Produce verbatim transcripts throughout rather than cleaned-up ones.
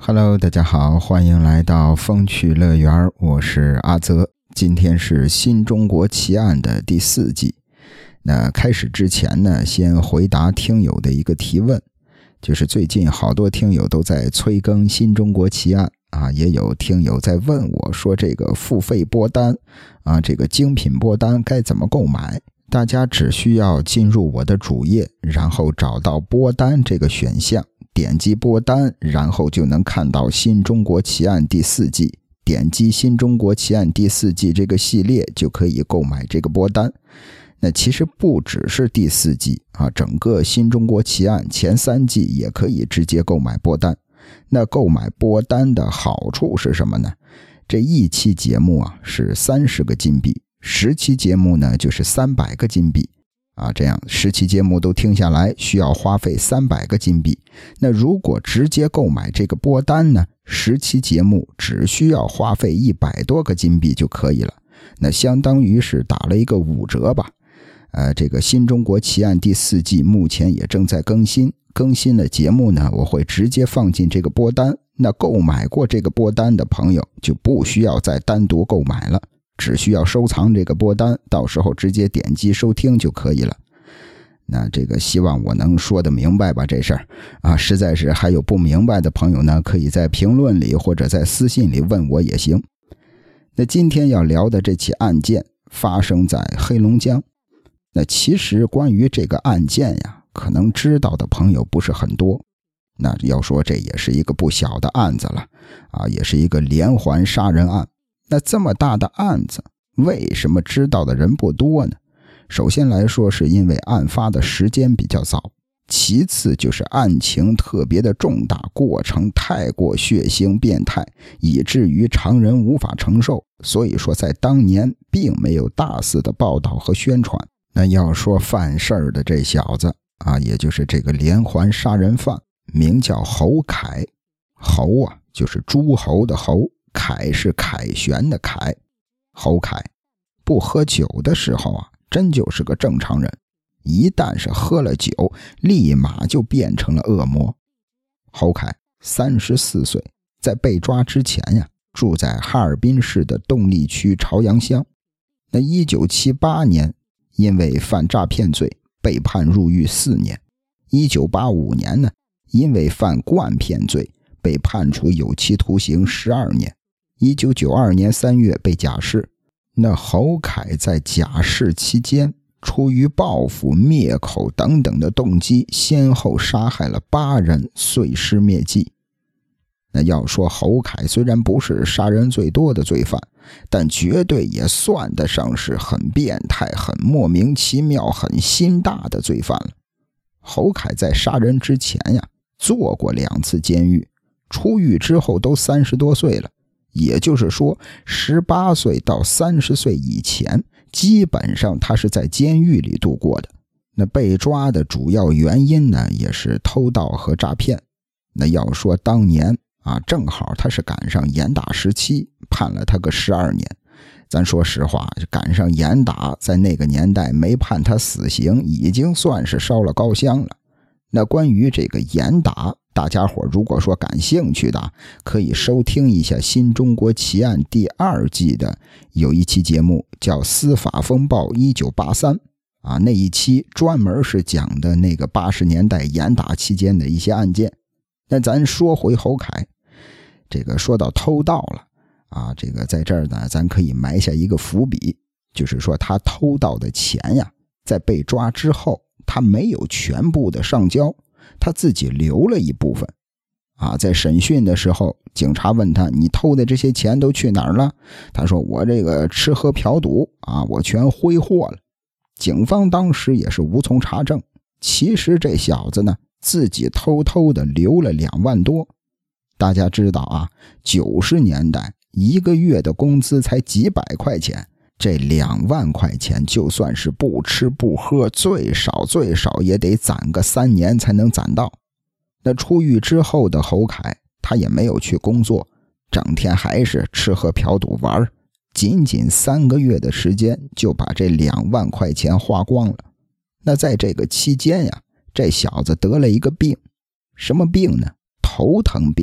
Hello， 大家好，欢迎来到风趣乐园，我是阿泽。今天是新中国奇案的第四季。那开始之前呢，先回答听友的一个提问，就是最近好多听友都在催更新中国奇案啊，也有听友在问我说这个付费播单啊，这个精品播单该怎么购买？大家只需要进入我的主页，然后找到播单这个选项，点击播单，然后就能看到新中国奇案第四季，点击新中国奇案第四季这个系列就可以购买这个播单。那其实不只是第四季啊，整个新中国奇案前三季也可以直接购买播单。那购买播单的好处是什么呢？这一期节目啊是三十个金币，十期节目呢就是三百个金币啊，这样十期节目都听下来需要花费三百个金币。那如果直接购买这个播单呢，十期节目只需要花费一百多个金币就可以了。那相当于是打了一个五折吧。呃，这个新中国奇案第四季目前也正在更新，更新的节目呢，我会直接放进这个播单。那购买过这个播单的朋友就不需要再单独购买了，只需要收藏这个播单，到时候直接点击收听就可以了。那这个希望我能说得明白吧，这事儿啊，实在是还有不明白的朋友呢，可以在评论里或者在私信里问我也行。那今天要聊的这起案件发生在黑龙江。那其实关于这个案件呀，可能知道的朋友不是很多。那要说这也是一个不小的案子了啊，也是一个连环杀人案。那这么大的案子，为什么知道的人不多呢？首先来说是因为案发的时间比较早，其次就是案情特别的重大，过程太过血腥变态，以至于常人无法承受，所以说在当年并没有大肆的报道和宣传。那要说犯事儿的这小子啊，也就是这个连环杀人犯，名叫侯凯。侯啊就是诸侯的侯，凯是凯旋的凯。侯凯不喝酒的时候啊，真就是个正常人，一旦是喝了酒，立马就变成了恶魔。侯凯三十四岁，在被抓之前呀，住在哈尔滨市的动力区朝阳乡。那一九七八年因为犯诈骗罪被判入狱四年。一九八五年呢，因为犯惯骗罪被判处有期徒刑十二年。一九九二年三月被假释。那侯凯在假释期间，出于报复、灭口等等的动机，先后杀害了八人，碎尸灭迹。那要说侯凯虽然不是杀人最多的罪犯，但绝对也算得上是很变态、很莫名其妙、很心大的罪犯了。侯凯在杀人之前呀，坐过两次监狱，出狱之后都三十多岁了。也就是说十八岁到三十岁以前，基本上他是在监狱里度过的。那被抓的主要原因呢，也是偷盗和诈骗。那要说当年啊，正好他是赶上严打时期，判了他个十二年。咱说实话，赶上严打在那个年代没判他死刑，已经算是烧了高香了。那关于这个严打，大家伙如果说感兴趣的，可以收听一下新中国奇案第二季的有一期节目叫司法风暴一九八三啊，那一期专门是讲的那个八十年代严打期间的一些案件。那咱说回侯凯，这个说到偷盗了啊，这个在这儿呢，咱可以埋下一个伏笔，就是说他偷盗的钱呀，在被抓之后，他没有全部的上交，他自己留了一部分啊。在审讯的时候，警察问他，你偷的这些钱都去哪儿了？他说，我这个吃喝嫖赌啊，我全挥霍了。警方当时也是无从查证，其实这小子呢，自己偷偷的留了两万多。大家知道啊，九十年代一个月的工资才几百块钱，这两万块钱就算是不吃不喝，最少最少也得攒个三年才能攒到。那出狱之后的侯凯，他也没有去工作，整天还是吃喝嫖赌玩，仅仅三个月的时间就把这两万块钱花光了。那在这个期间呀，这小子得了一个病。什么病呢？头疼病。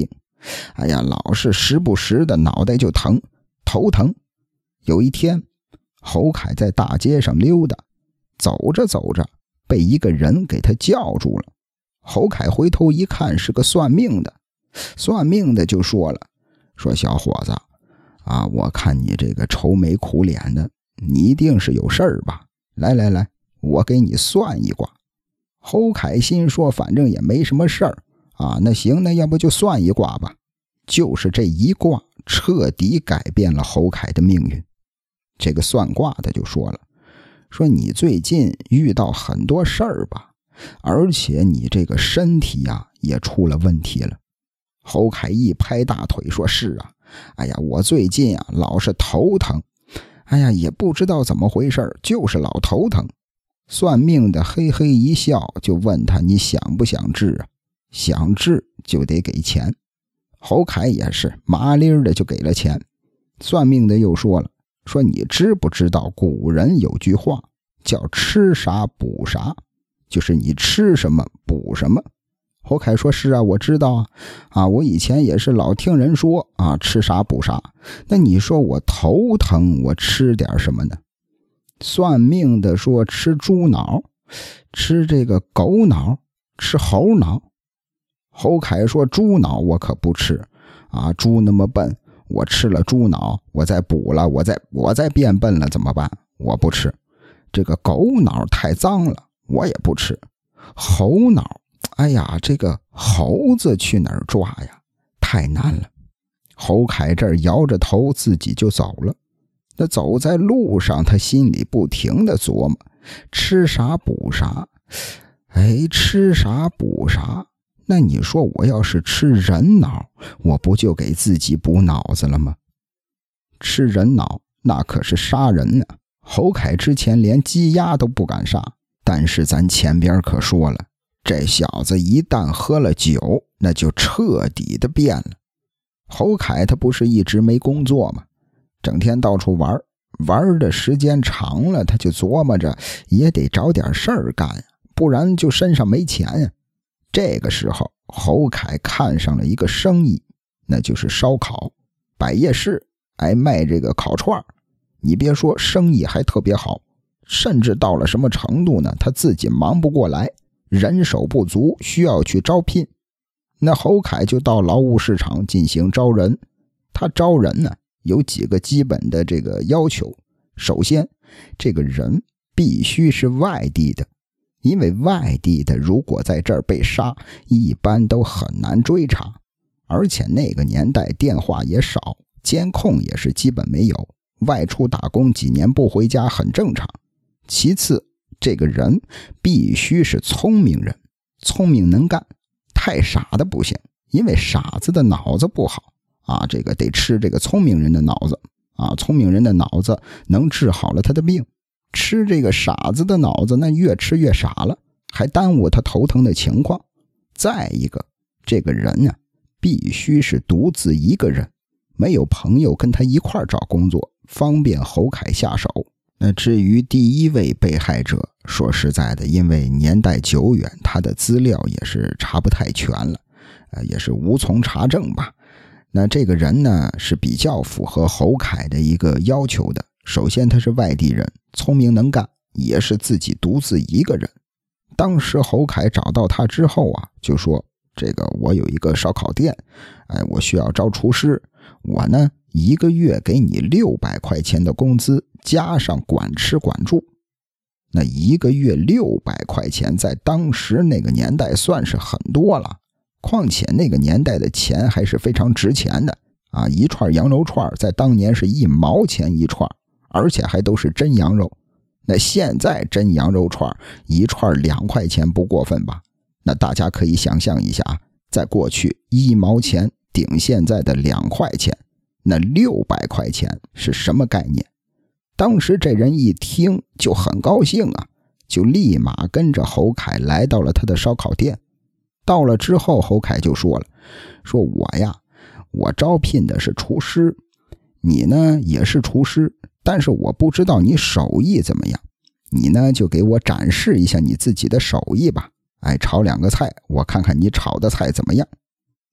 哎呀，老是时不时的脑袋就疼，头疼。有一天，侯凯在大街上溜达，走着走着，被一个人给他叫住了。侯凯回头一看，是个算命的。算命的就说了，说小伙子啊，我看你这个愁眉苦脸的，你一定是有事儿吧？来来来，我给你算一卦。侯凯心说，反正也没什么事儿啊，那行，那要不就算一卦吧。就是这一卦，彻底改变了侯凯的命运。这个算卦的就说了，说你最近遇到很多事儿吧，而且你这个身体啊也出了问题了。侯凯一拍大腿说，是啊，哎呀，我最近啊老是头疼，哎呀，也不知道怎么回事，就是老头疼。算命的嘿嘿一笑，就问他，你想不想治啊？想治就得给钱。侯凯也是麻利的就给了钱。算命的又说了，说你知不知道古人有句话叫吃啥补啥，就是你吃什么补什么。侯凯说，是啊，我知道啊，啊，我以前也是老听人说啊，吃啥补啥。那你说我头疼，我吃点什么呢？算命的说，吃猪脑，吃这个狗脑，吃猴脑。侯凯说，猪脑我可不吃啊，猪那么笨，我吃了猪脑，我再补了，我再我再变笨了怎么办？我不吃。这个狗脑太脏了，我也不吃。猴脑，哎呀，这个猴子去哪儿抓呀？太难了。侯凯这儿摇着头自己就走了。那走在路上，他心里不停地琢磨，吃啥补啥。哎，吃啥补啥。那你说我要是吃人脑，我不就给自己补脑子了吗？吃人脑那可是杀人呢。侯凯之前连鸡鸭都不敢杀，但是咱前边可说了，这小子一旦喝了酒，那就彻底的变了。侯凯他不是一直没工作吗？整天到处玩，玩的时间长了，他就琢磨着也得找点事儿干呀，不然就身上没钱呀。这个时候，侯凯看上了一个生意，那就是烧烤，摆夜市，哎，卖这个烤串。你别说，生意还特别好，甚至到了什么程度呢？他自己忙不过来，人手不足，需要去招聘。那侯凯就到劳务市场进行招人。他招人呢，有几个基本的这个要求。首先，这个人必须是外地的，因为外地的如果在这儿被杀，一般都很难追查，而且那个年代电话也少，监控也是基本没有，外出打工几年不回家很正常。其次，这个人必须是聪明人，聪明能干，太傻的不行，因为傻子的脑子不好啊，这个得吃这个聪明人的脑子啊，聪明人的脑子能治好了他的病，吃这个傻子的脑子，那越吃越傻了，还耽误他头疼的情况。再一个，这个人啊，必须是独自一个人，没有朋友跟他一块儿找工作，方便侯凯下手。那至于第一位被害者，说实在的，因为年代久远，他的资料也是查不太全了，呃，也是无从查证吧。那这个人呢，是比较符合侯凯的一个要求的。首先他是外地人，聪明能干，也是自己独自一个人。当时侯凯找到他之后啊，就说这个我有一个烧烤店，哎，我需要招厨师，我呢一个月给你六百块钱的工资，加上管吃管住。那一个月六百块钱在当时那个年代算是很多了，况且那个年代的钱还是非常值钱的啊！一串羊肉串在当年是一毛钱一串，而且还都是真羊肉。那现在真羊肉串一串两块钱不过分吧？那大家可以想象一下，在过去一毛钱顶现在的两块钱，那六百块钱是什么概念？当时这人一听就很高兴啊，就立马跟着侯凯来到了他的烧烤店。到了之后，侯凯就说了，说我呀，我招聘的是厨师，你呢也是厨师，但是我不知道你手艺怎么样，你呢就给我展示一下你自己的手艺吧，哎，炒两个菜，我看看你炒的菜怎么样。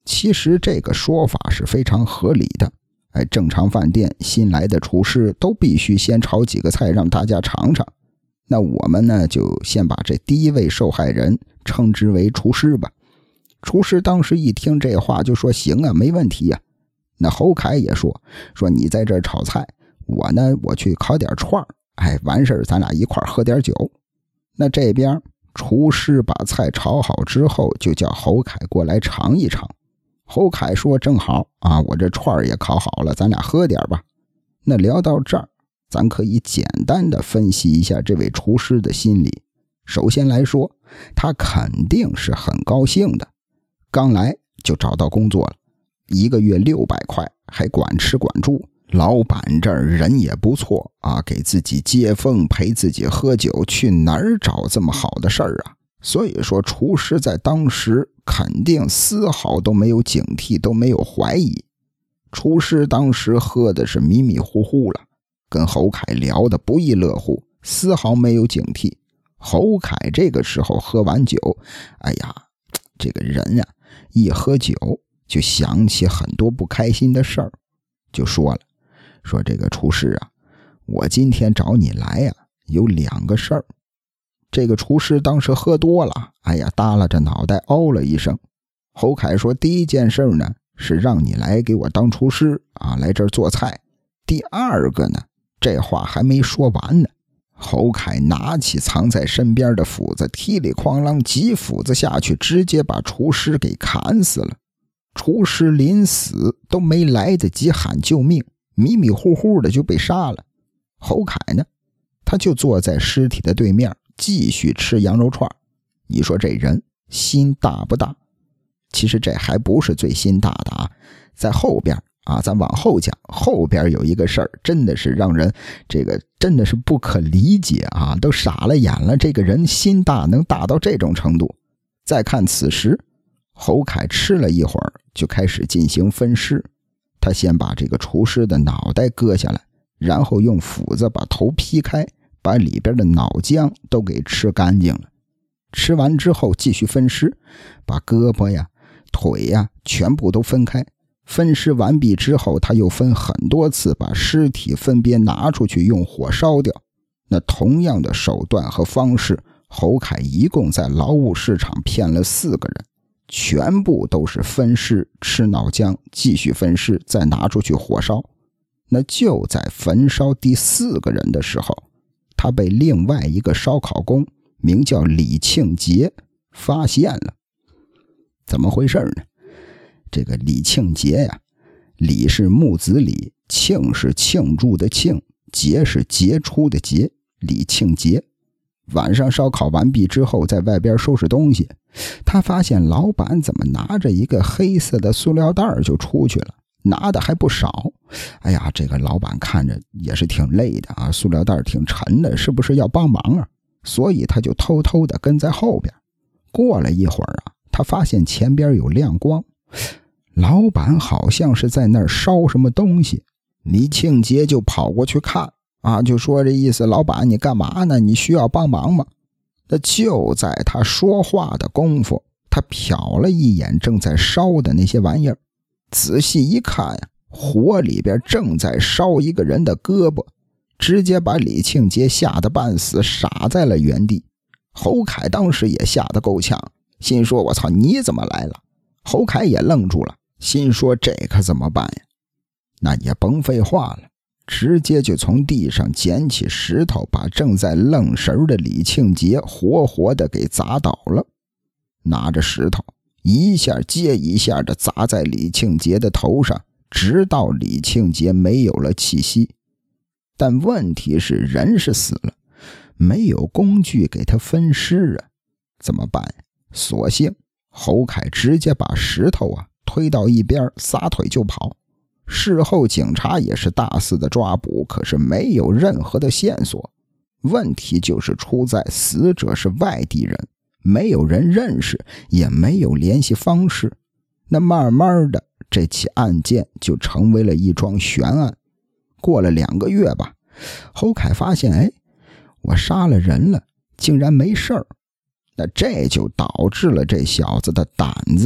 其实这个说法是非常合理的。哎，正常饭店新来的厨师都必须先炒几个菜让大家尝尝。那我们呢，就先把这第一位受害人称之为厨师吧。厨师当时一听这话就说行啊，没问题啊。那侯凯也说说你在这儿炒菜，我呢我去烤点串儿，哎，完事儿咱俩一块儿喝点酒。那这边厨师把菜炒好之后，就叫侯凯过来尝一尝。侯凯说正好啊，我这串儿也烤好了，咱俩喝点吧。那聊到这儿，咱可以简单的分析一下这位厨师的心理。首先来说，他肯定是很高兴的，刚来就找到工作了，一个月六百块，还管吃管住，老板这儿人也不错啊，给自己接风，陪自己喝酒，去哪儿找这么好的事儿啊？所以说厨师在当时肯定丝毫都没有警惕，都没有怀疑。厨师当时喝的是迷迷糊糊了，跟侯凯聊得不亦乐乎，丝毫没有警惕。侯凯这个时候喝完酒，哎呀，这个人呀、啊，一喝酒就想起很多不开心的事儿，就说了，说这个厨师啊，我今天找你来呀、啊，有两个事儿。这个厨师当时喝多了，哎呀，耷拉着脑袋哦了一声。侯凯说第一件事呢，是让你来给我当厨师啊，来这儿做菜。第二个呢，这话还没说完呢，侯凯拿起藏在身边的斧子，踢里哐啷几斧子下去，直接把厨师给砍死了。厨师临死都没来得及喊救命，迷迷糊糊的就被杀了。侯凯呢，他就坐在尸体的对面继续吃羊肉串。你说这人心大不大？其实这还不是最心大的啊，在后边啊，咱往后讲，后边有一个事儿，真的是让人这个真的是不可理解啊，都傻了眼了，这个人心大能大到这种程度。再看此时，侯凯吃了一会儿就开始进行分尸。他先把这个厨师的脑袋割下来，然后用斧子把头劈开，把里边的脑浆都给吃干净了。吃完之后继续分尸，把胳膊呀腿呀全部都分开。分尸完毕之后，他又分很多次把尸体分别拿出去用火烧掉。那同样的手段和方式，侯凯一共在劳务市场骗了四个人，全部都是分尸吃脑浆，继续分尸再拿出去火烧。那就在焚烧第四个人的时候，他被另外一个烧烤工名叫李庆杰发现了。怎么回事呢？这个李庆杰呀，李是木子李，庆是庆祝的庆，杰是杰出的杰，李庆杰。晚上烧烤完毕之后，在外边收拾东西，他发现老板怎么拿着一个黑色的塑料袋就出去了，拿的还不少。哎呀，这个老板看着也是挺累的啊，塑料袋挺沉的，是不是要帮忙啊？所以他就偷偷的跟在后边。过了一会儿啊，他发现前边有亮光，老板好像是在那儿烧什么东西。李庆杰就跑过去看啊，就说这意思，老板你干嘛呢？你需要帮忙吗？那就在他说话的功夫，他瞟了一眼正在烧的那些玩意儿，仔细一看呀，火里边正在烧一个人的胳膊，直接把李庆杰吓得半死，傻在了原地。侯凯当时也吓得够呛，心说我操，你怎么来了？侯凯也愣住了，心说这可怎么办呀？那也甭废话了，直接就从地上捡起石头，把正在愣神的李庆杰活活的给砸倒了。拿着石头一下接一下的砸在李庆杰的头上，直到李庆杰没有了气息。但问题是人是死了，没有工具给他分尸啊，怎么办呀？索性侯凯直接把石头啊推到一边，撒腿就跑。事后警察也是大肆的抓捕，可是没有任何的线索。问题就是出在死者是外地人，没有人认识，也没有联系方式。那慢慢的这起案件就成为了一桩悬案。过了两个月吧，侯凯发现，哎，我杀了人了，竟然没事儿。那这就导致了这小子的胆子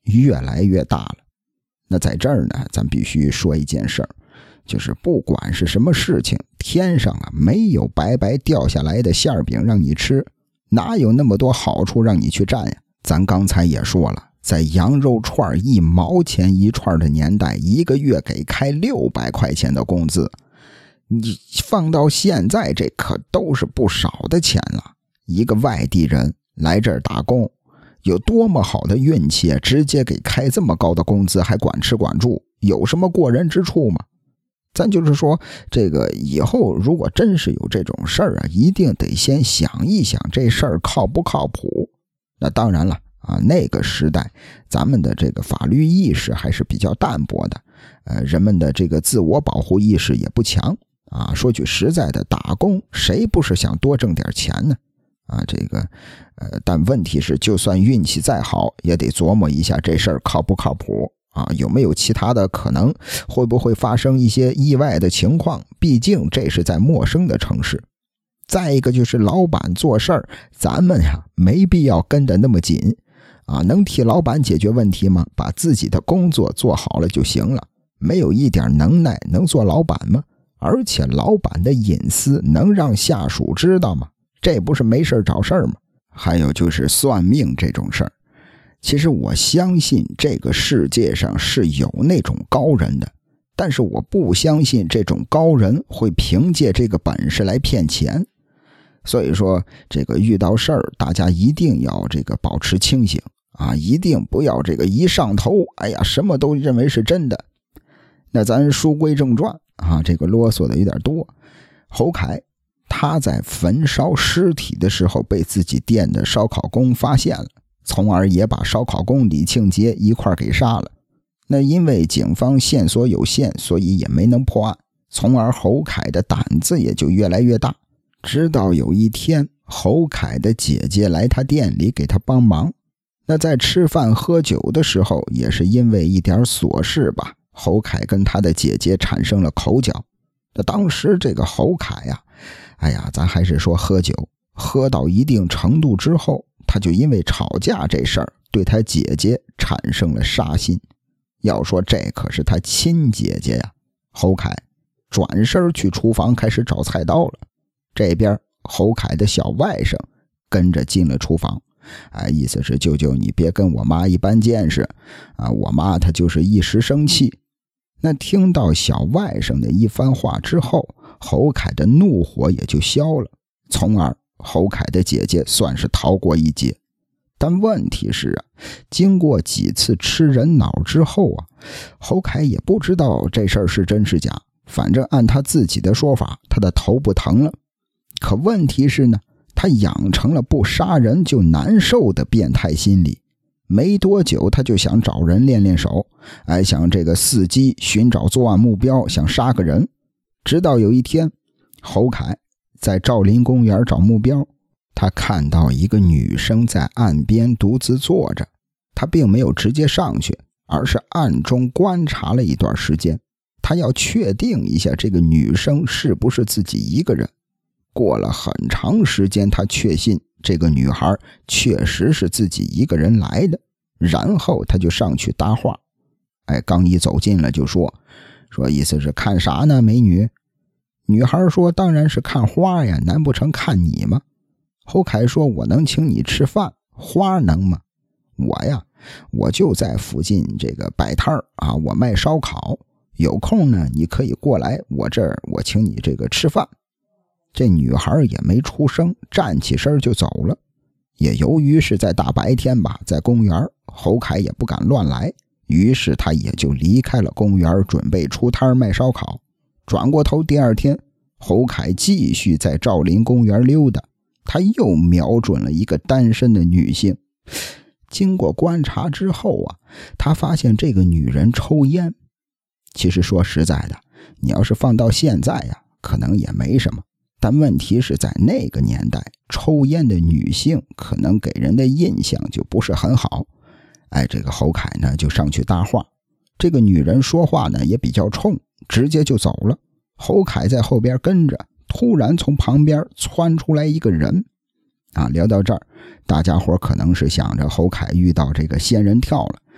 越来越大了。那在这儿呢，咱必须说一件事儿，就是不管是什么事情，天上啊没有白白掉下来的馅饼让你吃，哪有那么多好处让你去占呀？咱刚才也说了，在羊肉串一毛钱一串的年代，一个月给开六百块钱的工资，你放到现在这可都是不少的钱了。一个外地人来这儿打工，有多么好的运气，直接给开这么高的工资，还管吃管住，有什么过人之处吗？咱就是说，这个以后如果真是有这种事儿啊，一定得先想一想这事儿靠不靠谱。那当然了啊，那个时代咱们的这个法律意识还是比较淡薄的，呃，人们的这个自我保护意识也不强啊。说句实在的，打工谁不是想多挣点钱呢？啊，这个呃，但问题是，就算运气再好，也得琢磨一下这事儿靠不靠谱啊，有没有其他的可能，会不会发生一些意外的情况，毕竟这是在陌生的城市。再一个就是老板做事儿，咱们呀没必要跟得那么紧啊，能替老板解决问题吗？把自己的工作做好了就行了，没有一点能耐能做老板吗？而且老板的隐私能让下属知道吗？这不是没事找事儿吗？还有就是算命这种事儿，其实我相信这个世界上是有那种高人的，但是我不相信这种高人会凭借这个本事来骗钱。所以说这个遇到事儿，大家一定要这个保持清醒啊，一定不要这个一上头，哎呀什么都认为是真的。那咱书归正传啊，这个啰嗦的有点多。侯凯他在焚烧尸体的时候被自己店的烧烤工发现了，从而也把烧烤工李庆杰一块给杀了。那因为警方线索有限，所以也没能破案，从而侯凯的胆子也就越来越大。直到有一天，侯凯的姐姐来他店里给他帮忙。那在吃饭喝酒的时候，也是因为一点琐事吧，侯凯跟他的姐姐产生了口角。那当时这个侯凯呀、啊，哎呀，咱还是说喝酒，喝到一定程度之后，他就因为吵架这事儿，对他姐姐产生了杀心。要说这可是他亲姐姐呀。侯凯转身去厨房开始找菜刀了。这边侯凯的小外甥跟着进了厨房，哎，意思是舅舅你别跟我妈一般见识啊，我妈她就是一时生气。那听到小外甥的一番话之后，侯凯的怒火也就消了，从而侯凯的姐姐算是逃过一劫。但问题是啊，经过几次吃人脑之后啊，侯凯也不知道这事儿是真是假，反正按他自己的说法，他的头不疼了。可问题是呢，他养成了不杀人就难受的变态心理，没多久他就想找人练练手，哎，想这个伺机寻找作案目标，想杀个人。直到有一天，侯凯在兆林公园找目标，他看到一个女生在岸边独自坐着，他并没有直接上去，而是暗中观察了一段时间，他要确定一下这个女生是不是自己一个人。过了很长时间，他确信这个女孩确实是自己一个人来的，然后他就上去搭话。哎，刚一走近了就说说意思是看啥呢美女？女孩说当然是看花呀，难不成看你吗？侯凯说我能请你吃饭，花能吗？我呀我就在附近这个摆摊儿啊，我卖烧烤，有空呢你可以过来我这儿，我请你这个吃饭。这女孩也没出声，站起身就走了。也由于是在大白天吧，在公园，侯凯也不敢乱来，于是他也就离开了公园，准备出摊卖烧烤。转过头，第二天侯凯继续在兆林公园溜达，他又瞄准了一个单身的女性。经过观察之后啊，他发现这个女人抽烟。其实说实在的，你要是放到现在呀，可能也没什么。但问题是在那个年代，抽烟的女性可能给人的印象就不是很好。哎，这个侯凯呢就上去搭话，这个女人说话呢也比较冲，直接就走了。侯凯在后边跟着，突然从旁边窜出来一个人。啊，聊到这儿，大家伙可能是想着侯凯遇到这个仙人跳了，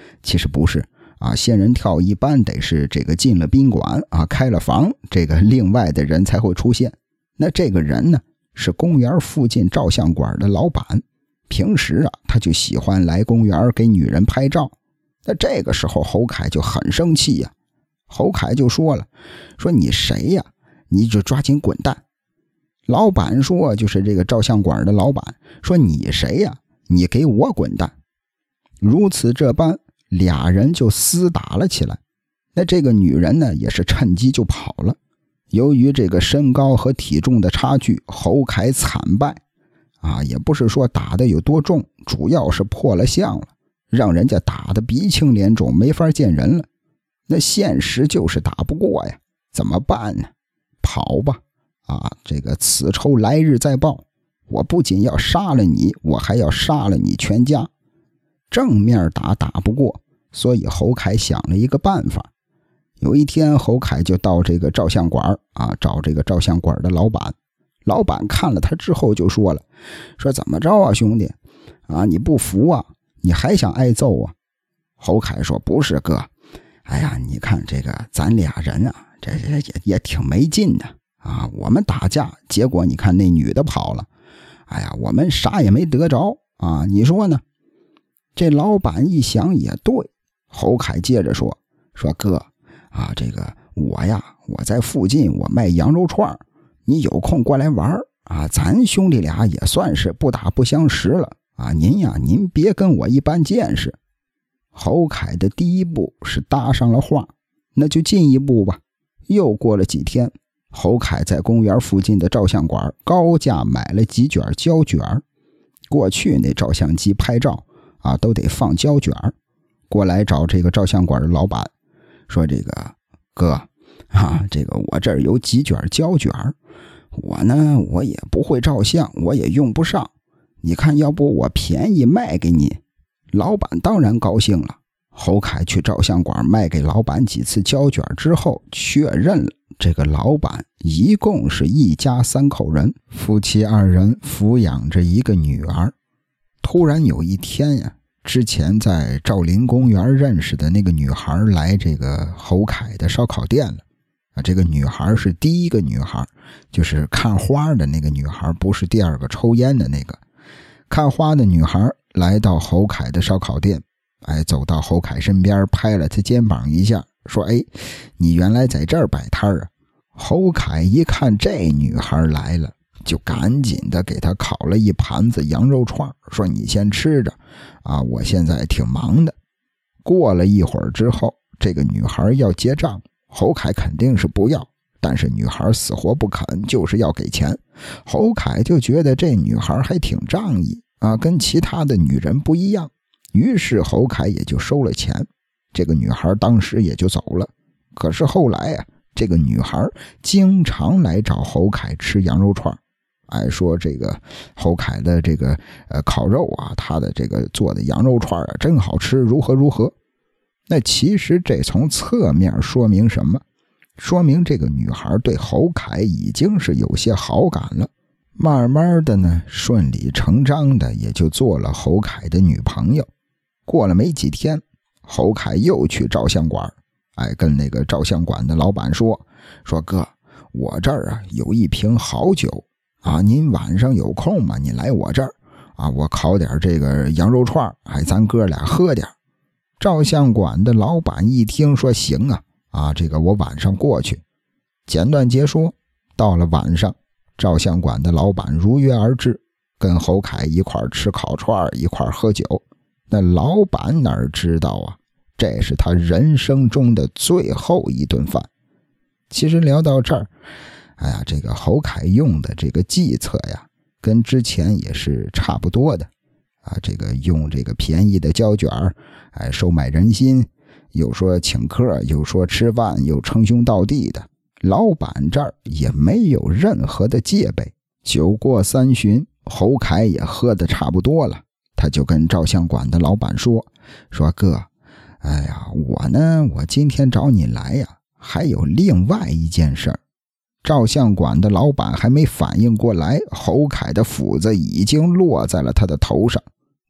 其实不是啊，仙人跳一般得是这个进了宾馆啊，开了房，这个另外的人才会出现。那这个人呢，是公园附近照相馆的老板，平时啊，他就喜欢来公园给女人拍照。那这个时候侯凯就很生气呀、啊，侯凯就说了，说你谁呀？你就抓紧滚蛋。老板说，就是这个照相馆的老板说，你谁呀？你给我滚蛋。如此这般，俩人就厮打了起来。那这个女人呢，也是趁机就跑了。由于这个身高和体重的差距，侯凯惨败啊，也不是说打的有多重，主要是破了相了，让人家打得鼻青脸肿，没法见人了。那现实就是打不过呀，怎么办呢？跑吧啊，这个此仇来日再报，我不仅要杀了你，我还要杀了你全家。正面打打不过，所以侯凯想了一个办法。有一天侯凯就到这个照相馆啊，找这个照相馆的老板。老板看了他之后就说了，说怎么着啊兄弟啊，你不服啊，你还想挨揍啊？侯凯说，不是哥，哎呀，你看这个咱俩人啊，这也也挺没劲的啊，我们打架，结果你看那女的跑了，哎呀，我们啥也没得着啊，你说呢？这老板一想也对，侯凯接着说，说哥啊，这个我呀，我在附近我卖羊肉串，你有空过来玩啊，咱兄弟俩也算是不打不相识了啊，您呀，您别跟我一般见识。侯凯的第一步是搭上了话，那就进一步吧。又过了几天，侯凯在公园附近的照相馆高价买了几卷胶卷。过去那照相机拍照啊，都得放胶卷，过来找这个照相馆的老板，说这个哥啊，这个我这儿有几卷胶卷，我呢我也不会照相，我也用不上，你看要不我便宜卖给你？老板当然高兴了。侯凯去照相馆卖给老板几次胶卷之后，确认了这个老板一共是一家三口人，夫妻二人抚养着一个女儿。突然有一天呀，之前在兆林公园认识的那个女孩来这个侯凯的烧烤店了啊，这个女孩是第一个女孩，就是看花的那个女孩，不是第二个抽烟的那个。看花的女孩来到侯凯的烧烤店，哎，走到侯凯身边，拍了他肩膀一下，说，哎，你原来在这儿摆摊啊？侯凯一看这女孩来了，就赶紧的给他烤了一盘子羊肉串，说你先吃着啊，我现在挺忙的。过了一会儿之后，这个女孩要结账，侯凯肯定是不要，但是女孩死活不肯，就是要给钱。侯凯就觉得这女孩还挺仗义啊，跟其他的女人不一样，于是侯凯也就收了钱，这个女孩当时也就走了。可是后来啊，这个女孩经常来找侯凯吃羊肉串，哎，说这个侯凯的这个呃烤肉啊，他的这个做的羊肉串啊真好吃，如何如何。那其实这从侧面说明什么？说明这个女孩对侯凯已经是有些好感了，慢慢的呢，顺理成章的也就做了侯凯的女朋友。过了没几天，侯凯又去照相馆，哎，跟那个照相馆的老板说，说哥，我这儿啊有一瓶好酒啊，您晚上有空吗？你来我这儿啊，我烤点这个羊肉串，哎，咱哥俩喝点。照相馆的老板一听说行啊，啊，这个我晚上过去。简短截说，到了晚上，照相馆的老板如约而至，跟侯凯一块吃烤串，一块喝酒。那老板哪知道啊，这是他人生中的最后一顿饭。其实聊到这儿，哎呀，这个侯凯用的这个计策呀，跟之前也是差不多的啊，这个用这个便宜的胶卷，哎，收买人心，又说请客，又说吃饭，又称兄道弟的。老板这儿也没有任何的戒备。酒过三巡，侯凯也喝得差不多了，他就跟照相馆的老板说，说哥，哎呀，我呢，我今天找你来呀，还有另外一件事儿。照相馆的老板还没反应过来，侯凯的斧子已经落在了他的头上。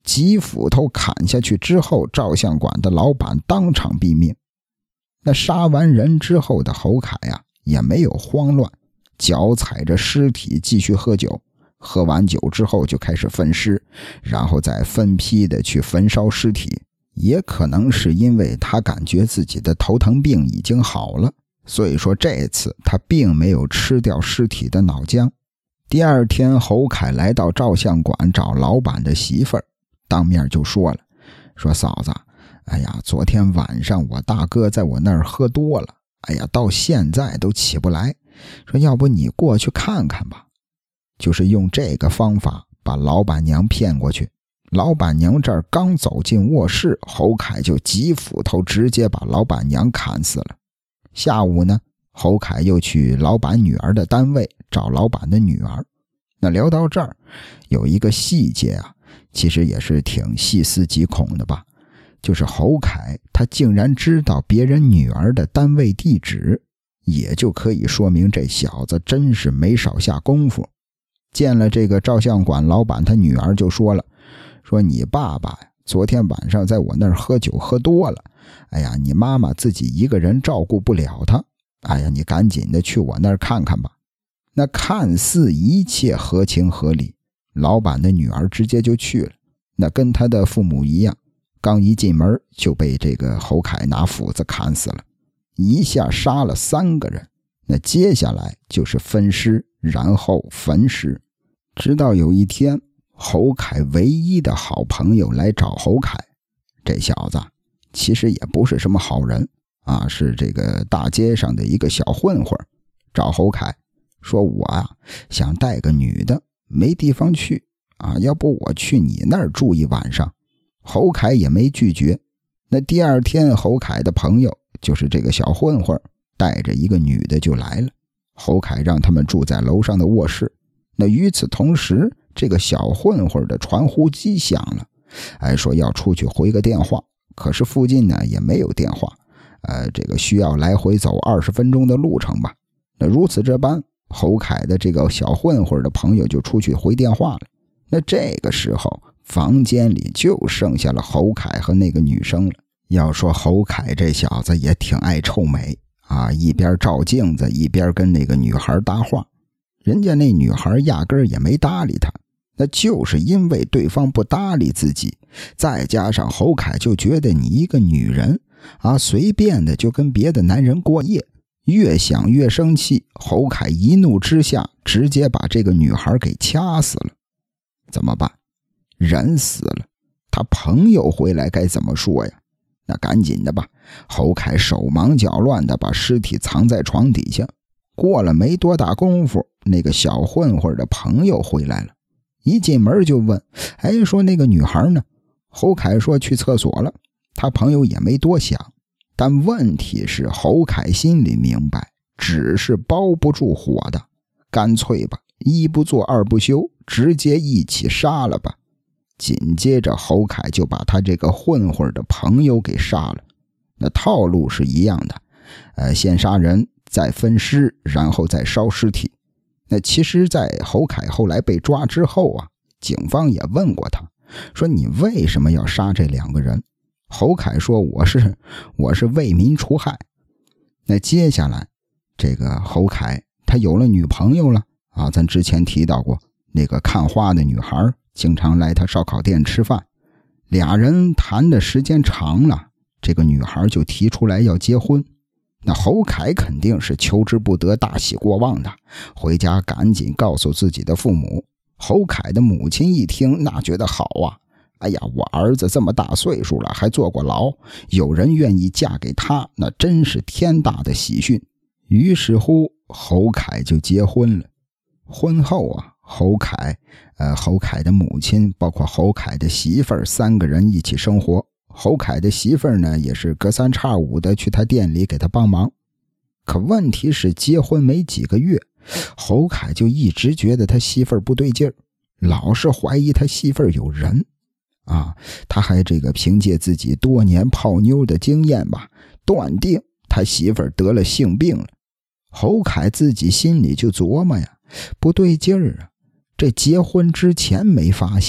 几斧头砍下去之后，照相馆的老板当场毙命。那杀完人之后的侯凯啊，也没有慌乱，脚踩着尸体继续喝酒，喝完酒之后就开始分尸，然后再分批的去焚烧尸体。也可能是因为他感觉自己的头疼病已经好了，所以说这次他并没有吃掉尸体的脑浆。第二天，侯凯来到照相馆找老板的媳妇儿，当面就说了，说嫂子，哎呀，昨天晚上我大哥在我那儿喝多了，哎呀，到现在都起不来，说要不你过去看看吧。就是用这个方法把老板娘骗过去。老板娘这儿刚走进卧室，侯凯就几斧头直接把老板娘砍死了。下午呢，侯凯又去老板女儿的单位找老板的女儿。那聊到这儿，有一个细节啊，其实也是挺细思极恐的吧，就是侯凯他竟然知道别人女儿的单位地址，也就可以说明这小子真是没少下功夫。见了这个照相馆老板，他女儿就说了，说你爸爸昨天晚上在我那儿喝酒喝多了，哎呀，你妈妈自己一个人照顾不了他，哎呀，你赶紧的去我那儿看看吧。那看似一切合情合理，老板的女儿直接就去了。那跟他的父母一样，刚一进门就被这个侯凯拿斧子砍死了，一下杀了三个人。那接下来就是分尸，然后焚尸。直到有一天，侯凯唯一的好朋友来找侯凯，这小子其实也不是什么好人啊，是这个大街上的一个小混混，找侯凯说，我啊想带个女的，没地方去啊，要不我去你那儿住一晚上。侯凯也没拒绝。那第二天，侯凯的朋友就是这个小混混带着一个女的就来了，侯凯让他们住在楼上的卧室。那与此同时，这个小混混的传呼机响了，哎，说要出去回个电话，可是附近呢也没有电话，呃，这个需要来回走二十分钟的路程吧。那如此这般，侯凯的这个小混混的朋友就出去回电话了。那这个时候，房间里就剩下了侯凯和那个女生了。要说侯凯这小子也挺爱臭美啊，一边照镜子一边跟那个女孩搭话，人家那女孩压根儿也没搭理他。那就是因为对方不搭理自己，再加上侯凯就觉得你一个女人啊，随便的就跟别的男人过夜，越想越生气，侯凯一怒之下直接把这个女孩给掐死了。怎么办？人死了，他朋友回来该怎么说呀？那赶紧的吧，侯凯手忙脚乱的把尸体藏在床底下。过了没多大功夫，那个小混混的朋友回来了，一进门就问，哎，说那个女孩呢？侯凯说去厕所了。他朋友也没多想，但问题是侯凯心里明白，纸是包不住火的，干脆吧，一不做二不休，直接一起杀了吧。紧接着侯凯就把他这个混混的朋友给杀了。那套路是一样的，呃，先杀人，再分尸，然后再烧尸体。那其实在侯凯后来被抓之后啊，警方也问过他，说你为什么要杀这两个人？侯凯说我是我是为民除害。那接下来这个侯凯他有了女朋友了啊，咱之前提到过那个看花的女孩经常来他烧烤店吃饭，俩人谈的时间长了，这个女孩就提出来要结婚。那侯凯肯定是求之不得，大喜过望的，回家赶紧告诉自己的父母。侯凯的母亲一听，那觉得好啊，哎呀，我儿子这么大岁数了，还坐过牢，有人愿意嫁给他，那真是天大的喜讯。于是乎，侯凯就结婚了。婚后啊，侯凯呃，侯凯的母亲包括侯凯的媳妇儿三个人一起生活。侯凯的媳妇儿呢，也是隔三差五的去他店里给他帮忙。可问题是结婚没几个月，侯凯就一直觉得他媳妇儿不对劲儿，老是怀疑他媳妇儿有人啊。他还这个凭借自己多年泡妞的经验吧，断定他媳妇儿得了性病了。侯凯自己心里就琢磨呀，不对劲儿啊，这结婚之前没发现呀，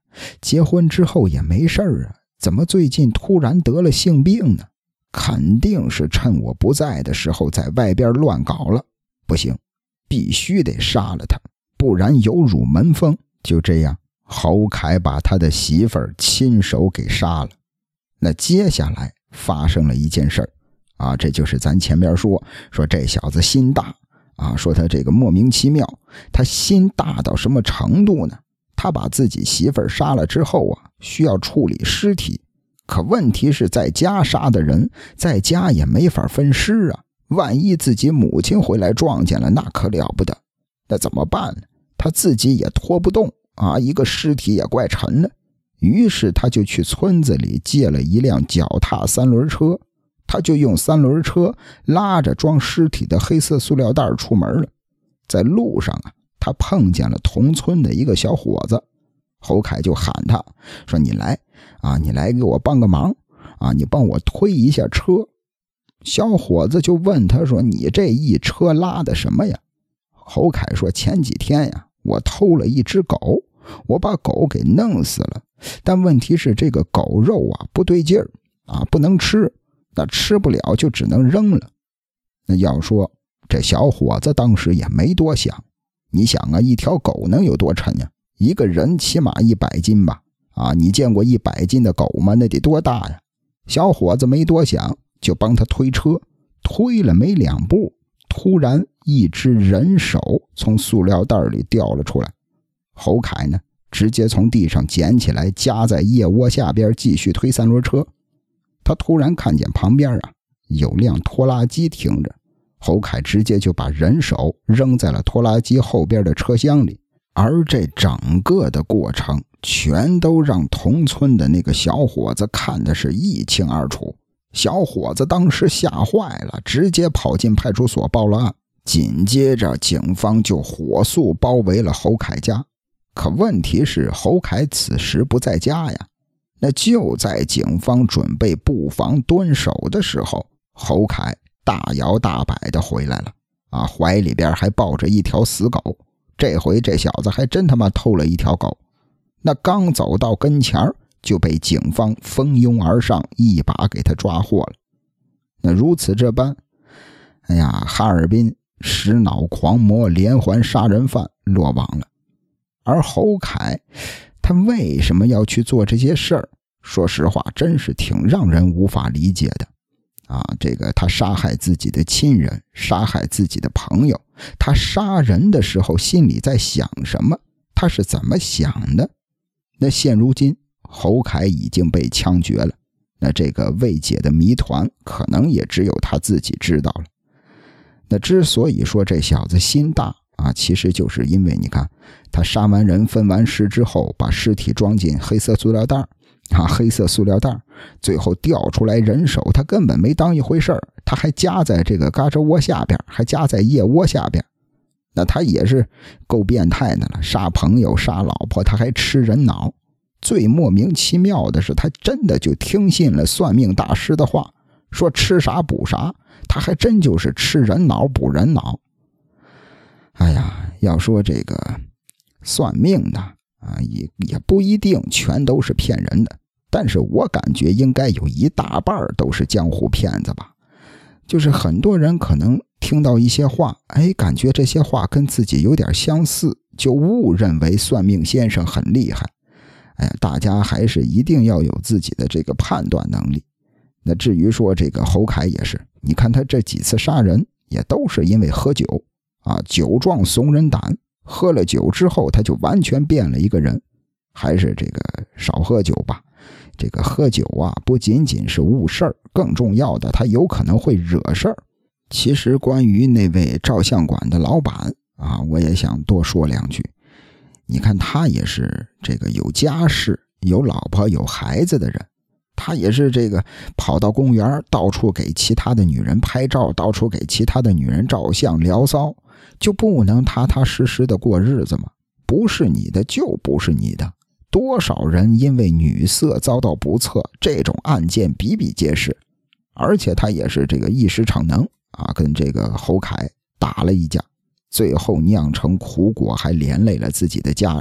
结婚之后也没事儿啊，怎么最近突然得了性病呢？肯定是趁我不在的时候在外边乱搞了，不行，必须得杀了他，不然有辱门风。就这样，侯凯把他的媳妇儿亲手给杀了。那接下来发生了一件事儿啊，这就是咱前边说说这小子心大啊，说他这个莫名其妙，他心大到什么程度呢？他把自己媳妇儿杀了之后啊，需要处理尸体，可问题是在家杀的人，在家也没法分尸啊，万一自己母亲回来撞见了，那可了不得，那怎么办呢？他自己也拖不动啊，一个尸体也怪沉的。于是他就去村子里借了一辆脚踏三轮车，他就用三轮车拉着装尸体的黑色塑料袋出门了。在路上啊，他碰见了同村的一个小伙子，侯凯就喊他说：“你来啊，你来给我帮个忙啊，你帮我推一下车。”小伙子就问他说：“你这一车拉的什么呀？”侯凯说：“前几天呀，我偷了一只狗，我把狗给弄死了，但问题是这个狗肉啊不对劲儿啊，不能吃，那吃不了就只能扔了。”那要说这小伙子当时也没多想，你想啊，一条狗能有多沉呀？一个人起码一百斤吧，啊，你见过一百斤的狗吗？那得多大呀？小伙子没多想，就帮他推车，推了没两步，突然一只人手从塑料袋里掉了出来。侯凯呢，直接从地上捡起来，夹在腋窝下边继续推三轮车。他突然看见旁边啊有辆拖拉机停着，侯凯直接就把人手扔在了拖拉机后边的车厢里。而这整个的过程全都让同村的那个小伙子看的是一清二楚。小伙子当时吓坏了，直接跑进派出所报了案。紧接着警方就火速包围了侯凯家。可问题是侯凯此时不在家呀，那就在警方准备布防蹲守的时候，侯凯大摇大摆的回来了啊，怀里边还抱着一条死狗。这回这小子还真他妈偷了一条狗。那刚走到跟前就被警方蜂拥而上，一把给他抓获了。那如此这般，哎呀，哈尔滨食脑狂魔连环杀人犯落网了。而侯凯他为什么要去做这些事儿？说实话真是挺让人无法理解的啊！这个他杀害自己的亲人，杀害自己的朋友，他杀人的时候心里在想什么？他是怎么想的？那现如今侯凯已经被枪决了，那这个未解的谜团可能也只有他自己知道了。那之所以说这小子心大啊，其实就是因为你看他杀完人分完尸之后，把尸体装进黑色塑料袋啊，黑色塑料袋最后掉出来人手，他根本没当一回事儿，他还夹在这个胳肢窝下边，还夹在腋窝下边。那他也是够变态的了，杀朋友杀老婆，他还吃人脑。最莫名其妙的是，他真的就听信了算命大师的话，说吃啥补啥，他还真就是吃人脑补人脑。哎呀，要说这个算命的啊，也也不一定全都是骗人的，但是我感觉应该有一大半都是江湖骗子吧。就是很多人可能听到一些话，哎，感觉这些话跟自己有点相似，就误认为算命先生很厉害。哎呀，大家还是一定要有自己的这个判断能力。那至于说这个侯凯也是，你看他这几次杀人也都是因为喝酒啊，酒壮怂人胆，喝了酒之后他就完全变了一个人。还是这个少喝酒吧，这个喝酒啊不仅仅是误事儿，更重要的他有可能会惹事儿。其实关于那位照相馆的老板啊，我也想多说两句。你看他也是这个有家室有老婆有孩子的人，他也是这个跑到公园到处给其他的女人拍照，到处给其他的女人照相聊骚，就不能踏踏实实的过日子吗？不是你的就不是你的。多少人因为女色遭到不测，这种案件比比皆是。而且他也是这个一时逞能啊，跟这个侯凯打了一架，最后酿成苦果，还连累了自己的家人。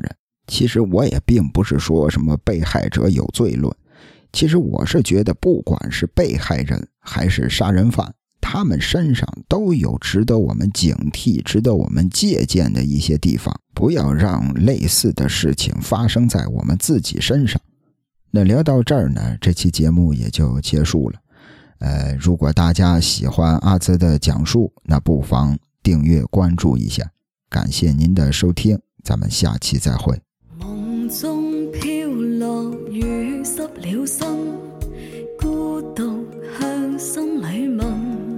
其实我也并不是说什么被害者有罪论，其实我是觉得不管是被害人还是杀人犯，他们身上都有值得我们警惕、值得我们借鉴的一些地方，不要让类似的事情发生在我们自己身上。那聊到这儿呢，这期节目也就结束了。呃，如果大家喜欢阿泽的讲述，那不妨订阅关注一下。感谢您的收听，咱们下期再会。 梦中飘落雨湿了心，孤独向心里问，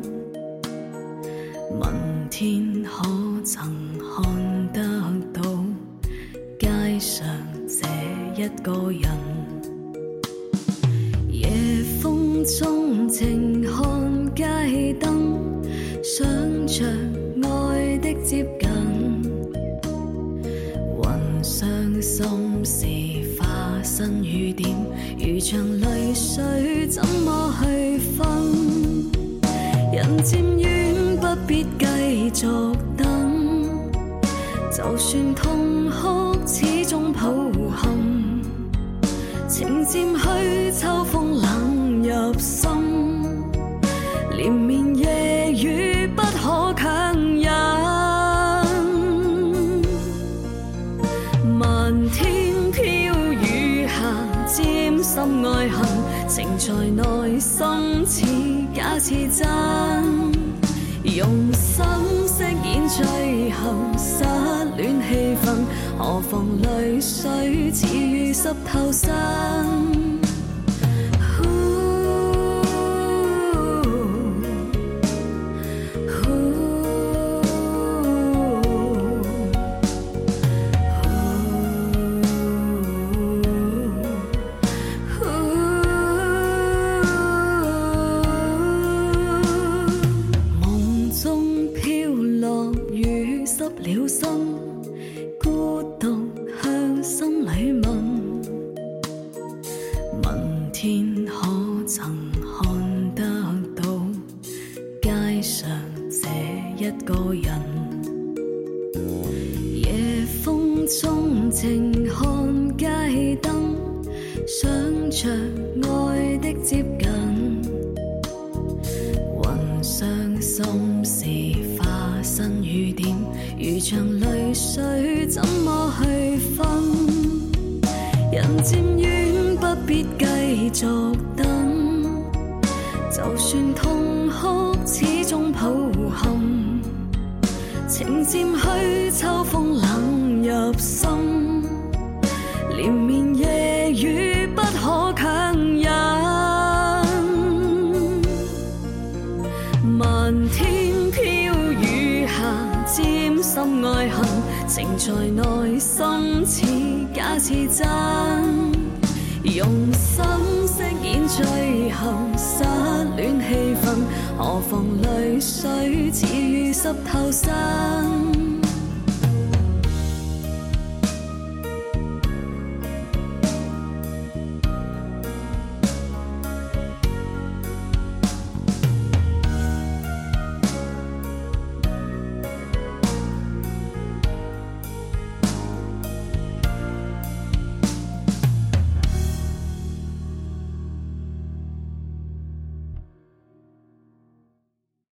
问天可曾看得到街上这一个人，夜风中静看街灯，想着愛的接近，雲上心事化身雨點，如像淚水怎麼去分？人漸遠不必繼續等，就算痛哭始終抱憾，情漸去秋風冷入心，連綿夜雨不可強忍，漫天飄雨下沾心愛恨，情在內心似假似真，用心飾演最後失戀氣氛，何妨淚水似雨濕透身。了心，孤獨向心裏問，問天可曾看得到街上這一個人，夜風中靜看街燈，想着愛的接近，雲上心事化身雨點，如像淚水怎麼去分？人漸遠不必繼續等，就算痛哭始終抱憾，情漸去秋風冷入心，連綿夜雨不可強忍，漫天飄雨下沾心愛恨，情在內心似假似真，用心飾演最後失戀氣氛，何妨淚水似雨濕透身。